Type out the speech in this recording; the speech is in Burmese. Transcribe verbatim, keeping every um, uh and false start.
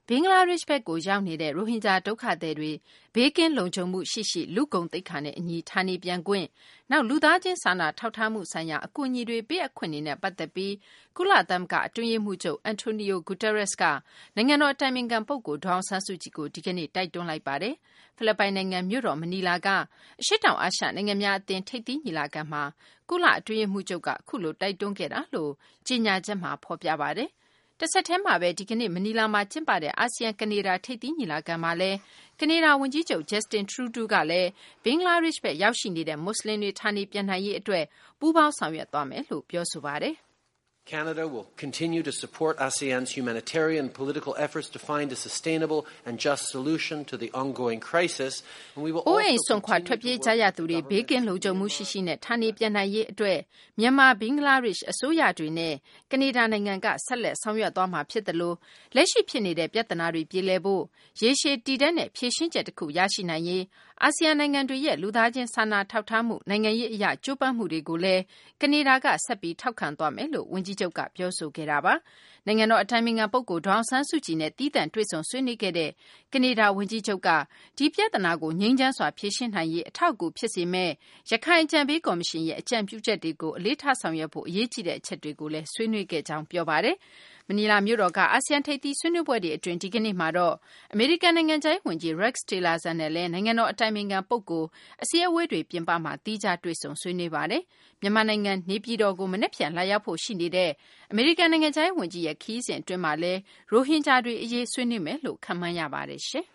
ဘင်္ဂလားဒေ့ရှ်ဘက်ကိုရောက်နေတဲ့ရိုဟင်ဂျာဒုက္ခသည်တွေဘေးကင်းလုံခြုံမှုရှိရှိလူကုန်သိက္ခာနဲ့အညီဌာနေပြန်ခွင့်နောက်လူသားချင်းစာနာထောက်ထားမှုဆိုင်ရာအကူအညီတွေပေးအပ်ခွင့်တွေနဲ့ပတ်သက်ပြီးကုလသမဂ္ဂအတွင်းရေးမှူးချုပ်အန်တိုနီယိုဂူတာရက်စ်ကနိုင်ငံတော်အတိုင်ပင်ခံပုဂ္ဂိုလ်ဒေါ်အောင်ဆန်းစုကြည်ကိုဒီကနေ့တိုက်တွန်းလိုက်ပါတယ်။ဖိလစ်ပိုင်နိုင်ငံမြို့တော်မနီလာကအရှေ့တောင်အာရှနိုင်ငံများအသင်းထိပ်သီးညီလာခံမှာကုလအတွင်းရေးမှူးချုပ်ကအခုလိုတိုက်တွန်းခဲ့တာလို့ကြေညာချက်မှာဖော်ပြပါတယ်။တဆက်တည်းမှာပဲဒီကနေ့မနီလာမှာကျင်းပတဲ့အာဆီယံကနေဒါထိပ်သီးညီလာခံမှာလည်းကနေဒါဝန်ကြီးချုပ်ဂျက်စတင်ထရူဒူးကလည်းဘင်္ဂလားဒေ့ရှ်ဘက်ရောက်ရှိနေတဲ့မွတ်စလင်တွေဌာနေပြန်နိုင်ရေးအတွက်ပူးပေါင်းဆောင်ရွက်သွားမယ်လို့ပြောဆိုပါတယ်။ Canada will continue to support ASEAN's humanitarian and political efforts to find a sustainable and just solution to the ongoing crisis. And we will also continue to work with the government ဘေးကင်းလုံခြုံမှုရှိရှိနဲ့ဌာနေပြန်နိုင်ရေးအတွက်မြန်မာဘင်္ဂလားဒေ့ရှ်အစိုးရတွေနဲ့ကနေဒါနိုင်ငံကဆက်လက်ဆောင်ရွက်သွားမှာဖြစ်တယ်လို့လက်ရှိဖြစ်နေတဲ့ပြဿနာတွေပြေလည်ဖို့ရေရှည်တည်တဲ့နဲ့ဖြည့်ရှင်းချက်တစ်ခုရရှိနိုင်ရေးအာဆီယံနိုင်ငံတွေရဲ့လူသားချင်းစာနာထောက်ထားမှုနိုင်ငံရေးအရာကြိုးပမ်းမှုတွေကိုလည်းကနေဒါကဆက်ပြီးထောက်ခံသွားမယ်လို့ဝန်ကြီးချုပ်ကပြောဆိုခဲ့တာပါ။နိုင်ငံတော်အတိုင်ပင်ခံပုဂ္ဂိုလ်ဒေါအောင်ဆန်းစုကြည်နဲ့တီးတန့်တွေ့ဆုံဆွေးနွေးခဲ့တဲ့ကနေဒါဝန်ကြီးချုပ်ကဒီပြဿနာကိုငြိမ်းချမ်းစွာဖြေရှင်းနိုင်ရေးအထောက်အကူဖြစ်စေမဲ့ရခိုင်အကြံပေးကော်မရှင်ရဲ့အကြံပြုချက်တွေကိုအလေးထားဆောင်ရွက်ဖို့အရေးကြီးတဲ့အချက်တွေကိုလည်းဆွေးနွေးခဲ့ကြောင်းပြောပါတယ်။မနီလာမြို့တော်ကအာဆီယံထိပ်သီးဆွေးနွေးပွဲတွေအတွင်းဒီကနေ့မှာတော့အမေရိကန်နိုင်ငံခြားရေးဝန်ကြီး Rex Tillerson နဲ့လည်းနိုင်ငံတော်အတိုင်ပင်ခံပုဂ္ဂိုလ်အစည်းအဝေးတွေပြင်ပမှာတီးခြားတွေ့ဆုံဆွေးနွေးပါတယ်။မြန်မာနိုင်ငံနေပြည်တော်ကိုမနက်ဖြန်လာရောက်ဖို့ရှိနေတဲ့အမေရိကန်နိုင်ငံခြားရေးဝန်ကြီးရဲ့ခရီးစဉ်အတွင်းမှာလည်းရိုဟင်ဂျာတွေအရေးဆွေးနွေးမယ်လို့ခန့်မှန်းရပါတယ်ရှင်။